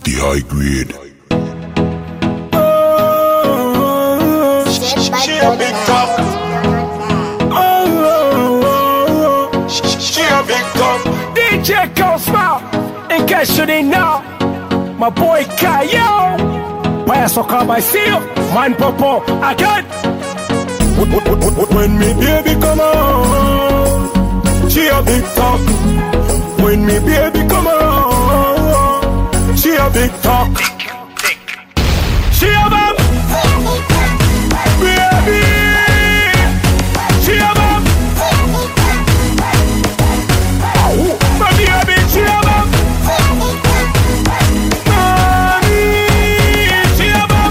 the high grade. She a big top. She a big top. DJ Cosmo, in case you didn't know, my boy Kayo, Payaso Kabaisio, Man Popo, again. When me baby come around, she a big top. When me baby come around, she a big top. She a big baby. She a big. My baby, she a big. Mommy, she a big.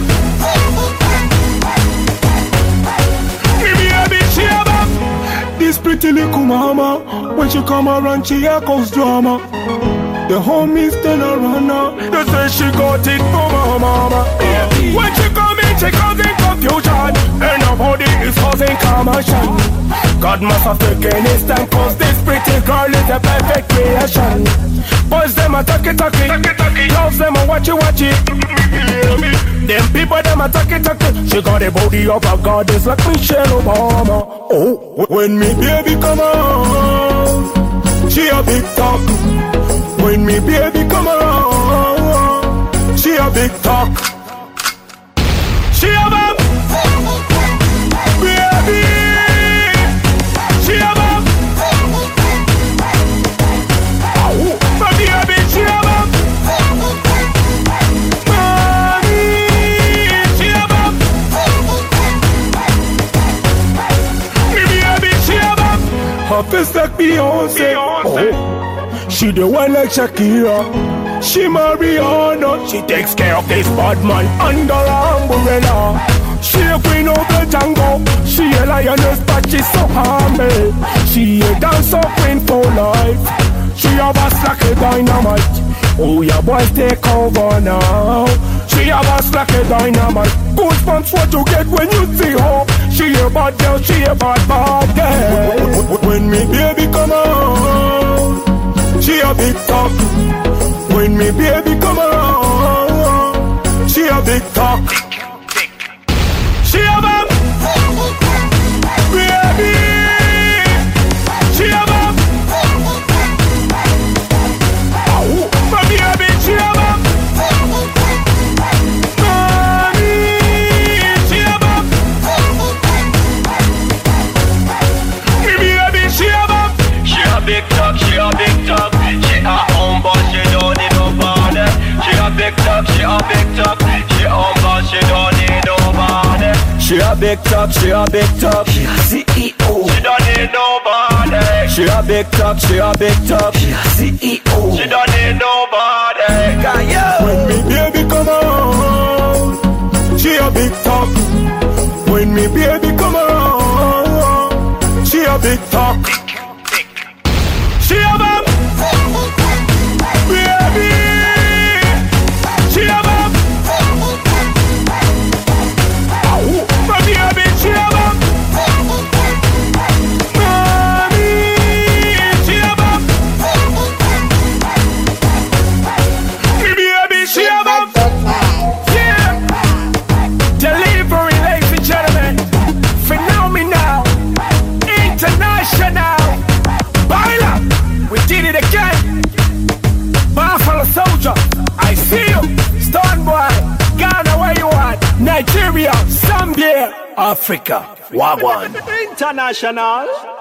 Me baby, she a big. This pretty little mama, when she come around, she echoes drama. The homies then around her. They say she got it from her mama. When she come in, she causing confusion. And her body is causing commotion. God must have taken his time, cause this pretty girl is a perfect creation. Boys them a talkie. Girls them a watchy. Them people them a talkie. She got a body of a goddess like Michelle Obama. Oh, when me baby come on, she a big talk. When me baby come around, she a big talk. She a big baby. She a big. My baby, she a big. Mommy, she a big. Me baby, she a big. Her face like Beyonce. Oh. She the one like Shakira. She Mariana. She takes care of this bad man under her umbrella. She a queen of the jungle. She a lioness but she's so humble. She a dancer queen for life. She a boss like a dynamite. Oh yeah, boys take over now. She a boss like a dynamite. Goosebumps what you get when you see her. She a bad girl, she a bad girl. When me baby come on, she a big talk. When me baby come around, she a big talk. She a big baby. She a big. My baby, she a big. Mommy, she a big. Me baby, she a big. She a big talk, she a big talk. She a humble, she don't need nobody. She a big talk, she a big talk. She humble, she don't need nobody. She a big talk, she a big talk. She a CEO. She don't need nobody. She a big talk, she a big talk. She a CEO. She don't need nobody. When me baby come around, she a big talk. When me baby come around, she a big talk. She a big baby. She a big. My baby, she a big. Mommy, she a big. Me baby, she a big. Yeah. Delivery, ladies and gentlemen, phenomenal, international. Baila, we did it again. Buffalo Soldier, I see you. Stone Boy, Ghana, where you at? Nigeria, Zambia, Africa, Wagwan. International.